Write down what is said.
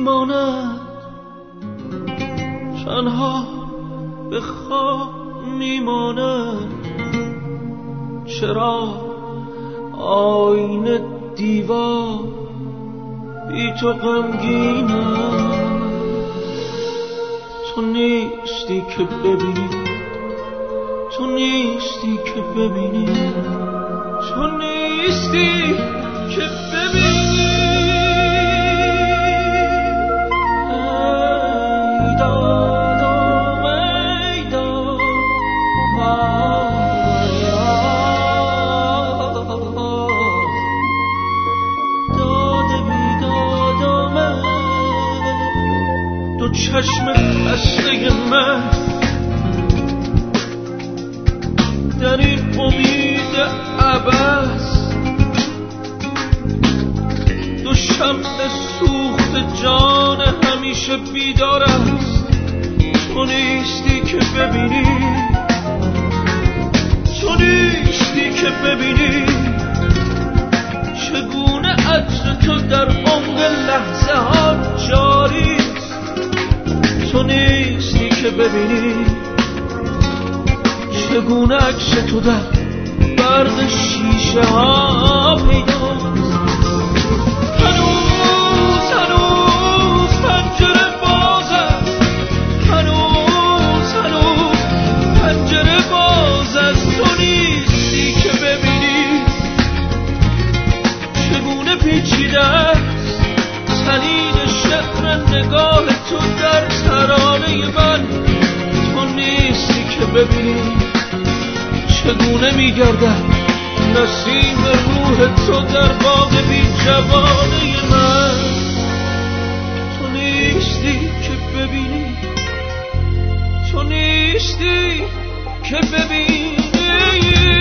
میماند، تنها به خواب میماند. چرا آینه دیوار بی تو غمگینم؟ تو نیستی که ببینی، تو نیستی که ببینی، تو نیستی که ببینی. ای دادم ای دادم داده بیدادم، دو چشم خسته من در این امید عبث، دو شمع سوخت جان همیشه بیدار است. تو نیستی که ببینی، تو نیستی که ببینی چگونه عطر تو در عمق لحظه ها جاری است. تو نیستی که ببینی چگونه عکس تو در برق شیشه ها پیداست. هنوز پنجره باز است، هنوز پنجره باز است. تو نیستی که ببینی چگونه پیچیده است طنین شعر نگاه تو در ترانه من. تو نیستی که ببینی چگونه میگردد نسیم روح تو در باغ بی جوانه من. تو نیستی که ببینی، تو نیستی که ببینی.